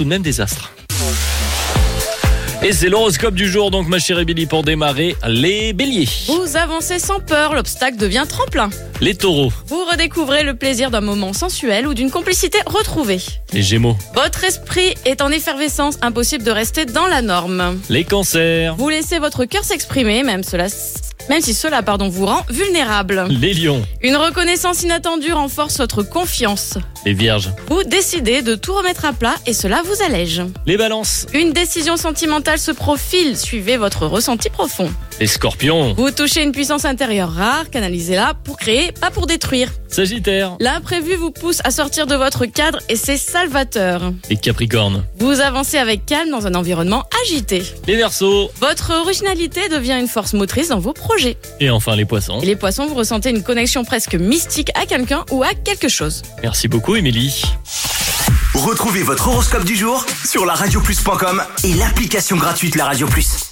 tout de même des astres. Et c'est l'horoscope du jour, donc ma chère Billy, pour démarrer, les béliers. Vous avancez sans peur, l'obstacle devient tremplin. Les taureaux. Vous redécouvrez le plaisir d'un moment sensuel ou d'une complicité retrouvée. Les gémeaux. Votre esprit est en effervescence, impossible de rester dans la norme. Les cancers. Vous laissez votre cœur s'exprimer, même si cela vous rend vulnérable. Les lions. Une reconnaissance inattendue renforce votre confiance. Les vierges. Vous décidez de tout remettre à plat et cela vous allège. Les balances. Une décision sentimentale se profile, suivez votre ressenti profond. Les scorpions. Vous touchez une puissance intérieure rare, canalisez-la pour créer, pas pour détruire. Sagittaire. L'imprévu vous pousse à sortir de votre cadre et c'est salvateur. Les capricornes. Vous avancez avec calme dans un environnement agité. Les verseaux. Votre originalité devient une force motrice dans vos projets. Et enfin les poissons. Et les poissons, vous ressentez une connexion presque mystique à quelqu'un ou à quelque chose. Merci beaucoup Émilie. Retrouvez votre horoscope du jour sur laradio+.com et l'application gratuite La Radio Plus.